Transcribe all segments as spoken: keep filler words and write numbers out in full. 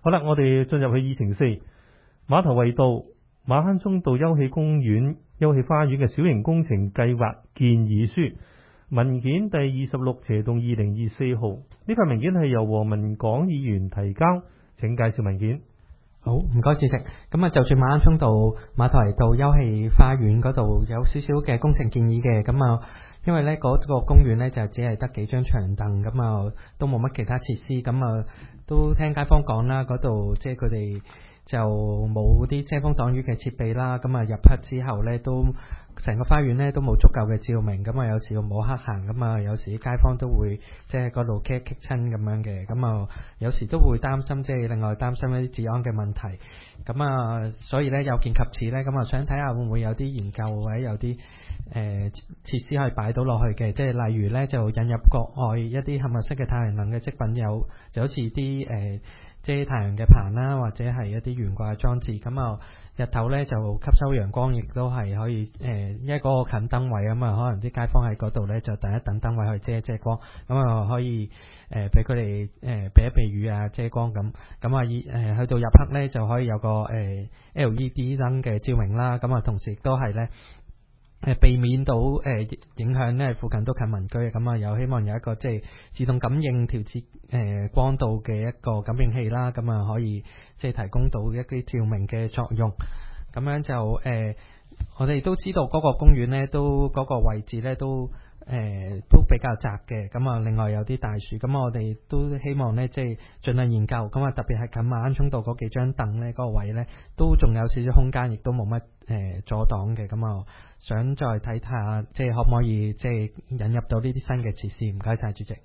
好啦，我哋進入去議程四，馬頭圍道馬坑涌道休憩公園休憩花園嘅小型工程計劃建議書文件第二十六斜洞二零二四號，呢份文件係由黃文廣議員提交，請介紹文件。 好，唔該主席。咁啊，就住馬坑涌道馬頭圍道休憩花園嗰度有少少嘅工程建議嘅，咁啊，因為呢嗰、嗰個公園呢，就只係得幾張長凳，咁啊都冇乜其他設施，咁啊都聽街坊講啦，嗰度即係佢哋就冇啲遮風擋雨嘅設備啦，咁啊入黑之後呢，都成個花園呢都冇足夠嘅照明，咁啊有時冇黑行，咁啊有時啲街坊都會即係嗰度棘棘親咁樣嘅，咁啊有時都會擔心即係另外擔心一啲治安嘅問題，咁啊所以呢，有見及此呢，咁啊想睇下會唔會有啲研究或者有啲誒、呃、設施可以擺到落去嘅，即係例如呢，就引入國外一啲嵌物式嘅太陽能嘅積品，有就好似啲誒遮太陽嘅棚啦，或者係一啲懸掛裝置，咁啊日頭咧就吸收陽光，亦都係可以誒，因為嗰個近燈位啊嘛，可能啲街坊喺嗰度咧就等一等燈位去遮一遮光，咁啊可以誒俾佢哋誒避一避雨啊遮光咁，咁啊以誒去到入黑咧就可以有個誒 L E D 燈嘅照明啦，咁啊同時亦都係咧。誒避免到誒、呃、影響咧，附近都近民居，咁啊有希望有一個即係自動感應調節誒、呃、光度嘅一個感應器啦，咁啊可以即係提供到一啲照明嘅作用。咁樣就誒、呃，我哋都知道嗰個公園咧，都嗰、嗰個位置咧都誒、呃、都比較窄嘅。咁啊，另外有啲大樹，咁我哋都希望咧即係盡量研究。咁啊，特別係近馬坑涌道嗰幾張凳咧，嗰、嗰個位咧都仲有少少空間，亦都冇乜誒阻擋嘅。咁啊。想再睇下，即係可唔可以即係引入到呢啲新嘅設施？唔該晒主席。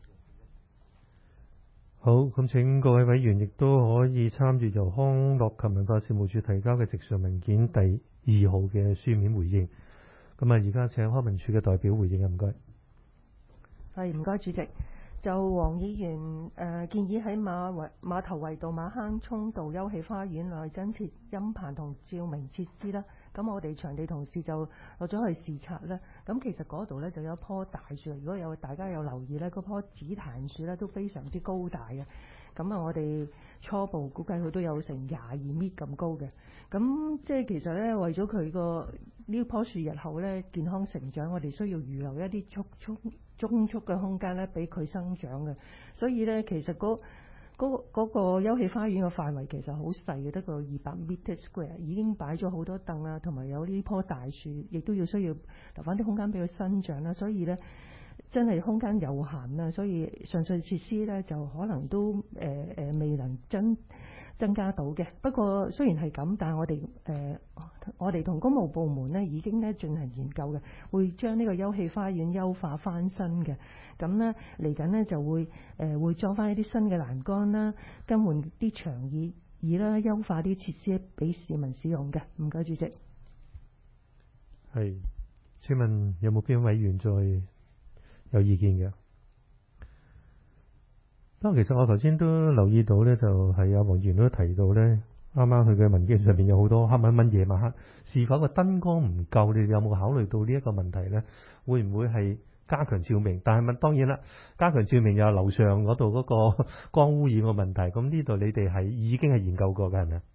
好，咁請各位委員亦都可以參與由康樂及文化事務署提交嘅直述文件第二號嘅書面回應。咁啊，而家請康文署嘅代表回應啊，唔該。 係，唔該主席。就黃議員誒、呃、建議喺馬圍馬頭圍道馬坑涌道休憩花園內增設音棚同照明設施啦。咁我哋場地同事就落咗去視察啦。咁其實嗰度咧就有一棵大樹，如果有大家有留意咧，嗰棵紫檀樹咧都非常之高大嘅。咁啊，我哋初步估計佢都有成廿二米咁高嘅。咁即係其實咧，為咗佢個呢棵樹日後咧健康成長，我哋需要預留一啲速速中速嘅空間咧，俾佢生長嘅。所以咧，其實嗰嗰嗰個休憩花園嘅範圍其實好細嘅，得個二百 meter square， 已經擺咗好多凳啊，同埋有呢棵大樹，亦都要需要留翻啲空間俾佢生長啦。所以咧，真係空間有限啦，所以上述設施咧就可能都誒誒、呃、未能增增加到嘅。不過雖然係咁，但係我哋誒、呃、我哋同公務部門咧已經咧進行研究嘅，會將呢個休憩花園優化翻新嘅。咁咧嚟緊咧就會誒、呃、會裝翻一啲新嘅欄杆啦，更換啲長椅椅啦，優化啲設施俾市民使用嘅。唔該，主席。 係，請問有冇邊位委員再有意見嘅？不過其實我頭先都留意到咧，就係阿黃議員都提到咧，啱啱佢嘅文件上邊有好多黑蚊蚊夜晚黑，是否個燈光唔夠？你哋有冇考慮到呢一個問題咧？會唔會係加強照明？但係問當然啦，加強照明又係樓上嗰度嗰個光污染嘅問題。咁呢度你哋係已經係研究過嘅係咪啊？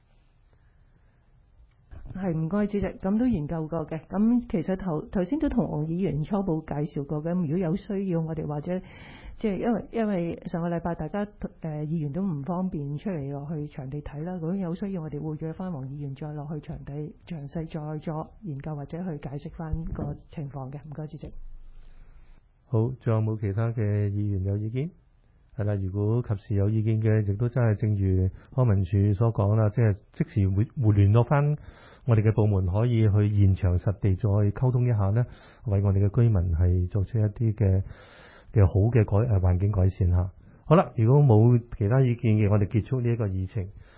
係，唔該主席，咁都研究過嘅。咁其實頭頭先都同黃議員初步介紹過嘅。如果有需要，我哋或者即係因為因為上個禮拜大家誒、呃、議員都唔方便出嚟落去場地睇啦。如果有需要，我哋會約翻黃議員再落去場地詳細再作研究或者去解釋翻個情況嘅。唔該主席。 好，仲有冇其他嘅議員有意見？係啦，如果及時有意見嘅，亦都真係正如康文署所講啦，即係即時會會聯絡翻我哋嘅部門，可以去現場實地再溝通一下呢，為我哋嘅居民係作出一啲嘅嘅好嘅改誒環境改善嚇。好啦，如果冇其他意見嘅，我哋結束呢一個議程。